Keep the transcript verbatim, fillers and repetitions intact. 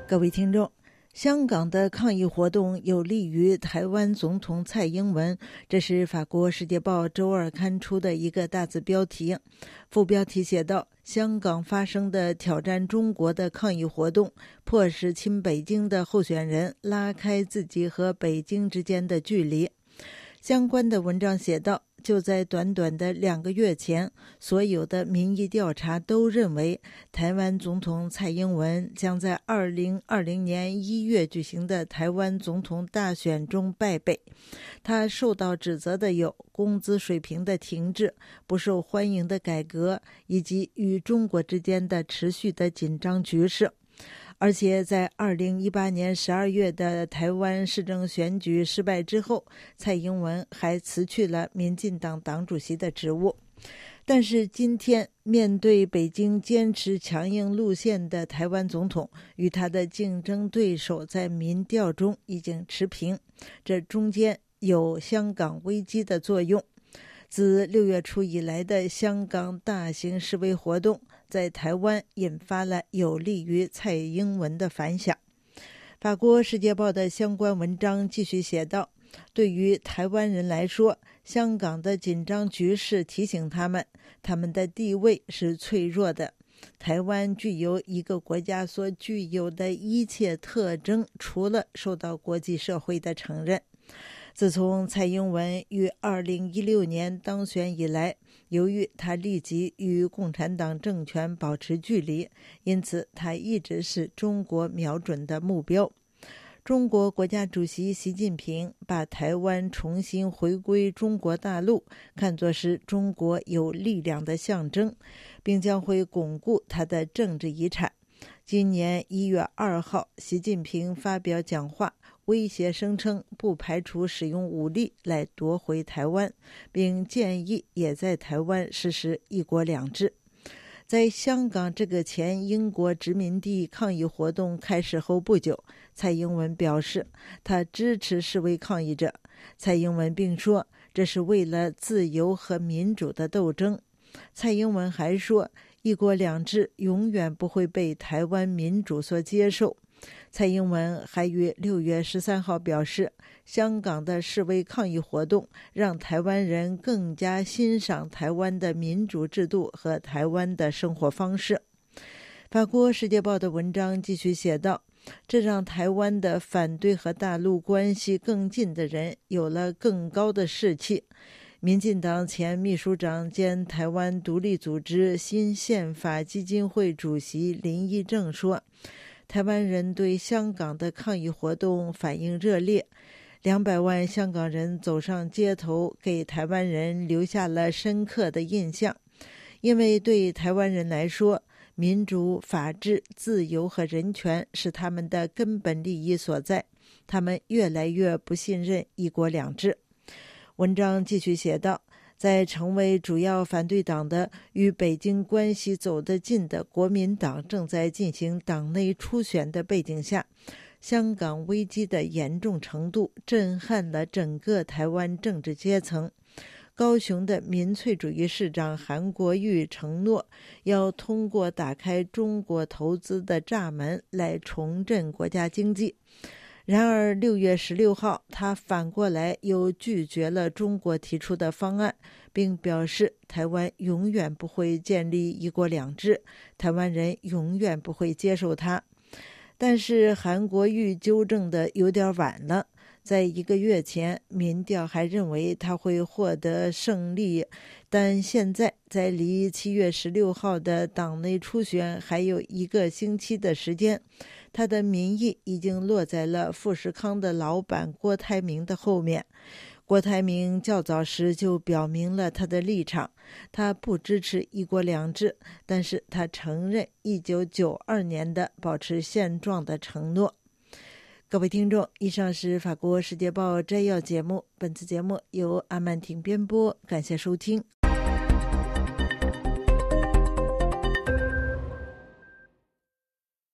各位听众，香港的抗议活动有利于台湾总统蔡英文，这是法国《世界报》周二刊出的一个大字标题。副标题写道：香港发生的挑战中国的抗议活动，迫使亲北京的候选人拉开自己和北京之间的距离。相关的文章写道，就在短短的两个月前，所有的民意调查都认为台湾总统蔡英文将在二零二零年一月举行的台湾总统大选中败北。他受到指责的有工资水平的停滞、不受欢迎的改革，以及与中国之间的持续的紧张局势。而且在二零一八年十二月的台湾市政选举失败之后，蔡英文还辞去了民进党党主席的职务。但是今天，面对北京坚持强硬路线的台湾总统与他的竞争对手在民调中已经持平，这中间有香港危机的作用。自六月初以来的香港大型示威活动，在台湾引发了有利于蔡英文的反响。法国《世界报》的相关文章继续写道，对于台湾人来说，香港的紧张局势提醒他们，他们的地位是脆弱的。台湾具有一个国家所具有的一切特征，除了受到国际社会的承认。自从蔡英文于二零一六年当选以来，由于他立即与共产党政权保持距离，因此他一直是中国瞄准的目标。中国国家主席习近平把台湾重新回归中国大陆看作是中国有力量的象征，并将会巩固他的政治遗产。今年一月二号，习近平发表讲话，威胁声称不排除使用武力来夺回台湾，并建议也在台湾实施一国两制。在香港这个前英国殖民地抗议活动开始后不久，蔡英文表示他支持示威抗议者。蔡英文并说，这是为了自由和民主的斗争。蔡英文还说，一国两制永远不会被台湾民主所接受。蔡英文还于六月十三号表示，香港的示威抗议活动让台湾人更加欣赏台湾的民主制度和台湾的生活方式。法国《世界报》的文章继续写道，这让台湾的反对和大陆关系更近的人有了更高的士气。民进党前秘书长兼台湾独立组织新宪法基金会主席林益正说，台湾人对香港的抗议活动反应热烈，两百万香港人走上街头，给台湾人留下了深刻的印象。因为对台湾人来说，民主、法治、自由和人权是他们的根本利益所在，他们越来越不信任一国两制。文章继续写道，在成为主要反对党的与北京关系走得近的国民党正在进行党内初选的背景下，香港危机的严重程度震撼了整个台湾政治阶层。高雄的民粹主义市长韩国瑜承诺要通过打开中国投资的闸门来重振国家经济。然而六月十六号，他反过来又拒绝了中国提出的方案，并表示台湾永远不会建立一国两制，台湾人永远不会接受它。但是韩国瑜纠正的有点晚了，在一个月前，民调还认为他会获得胜利，但现在在离七月十六号的党内初选还有一个星期的时间，他的民意已经落在了富士康的老板郭台铭的后面。郭台铭较早时就表明了他的立场，他不支持一国两制，但是他承认一九九二年的保持现状的承诺。各位听众，以上是法国《世界报》摘要节目，本次节目由阿曼婷编播，感谢收听，